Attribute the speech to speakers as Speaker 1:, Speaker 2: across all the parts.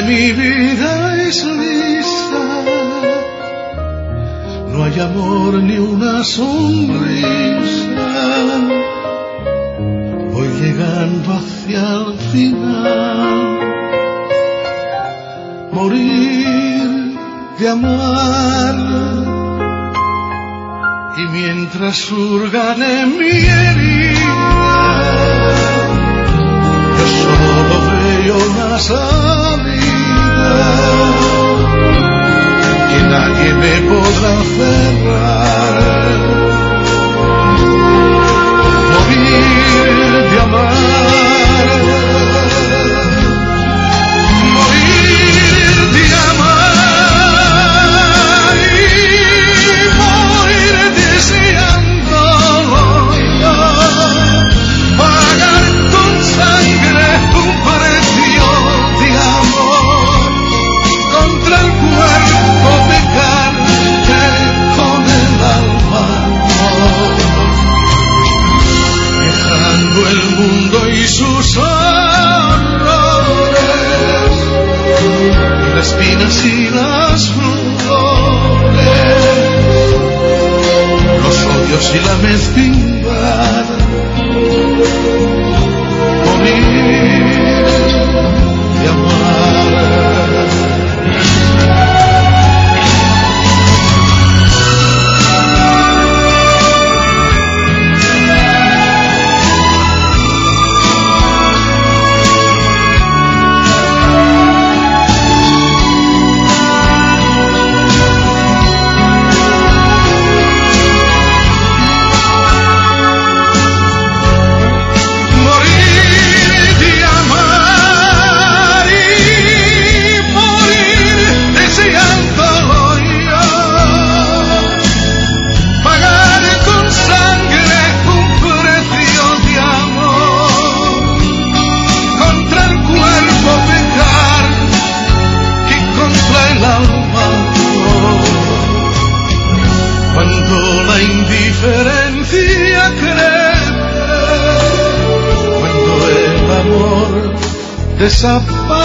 Speaker 1: mi vida es lisa, no hay amor ni una sonrisa. Voy llegando hacia el final, morir de amar. Y mientras surgan en mi herida, yo solo veo una salida que nadie me podrá cerrar. Morir de amar, morir de amar y morir deseándolo yo, pagar con sangre un precio de amor, contra el cuerpo pecar que con el alma dejando el mundo y sus horrores, y las espinas y las flores, los odios y la mezquindad. Morir de amar.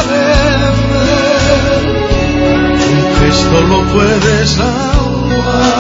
Speaker 1: Desaparece, un gesto lo puede salvar.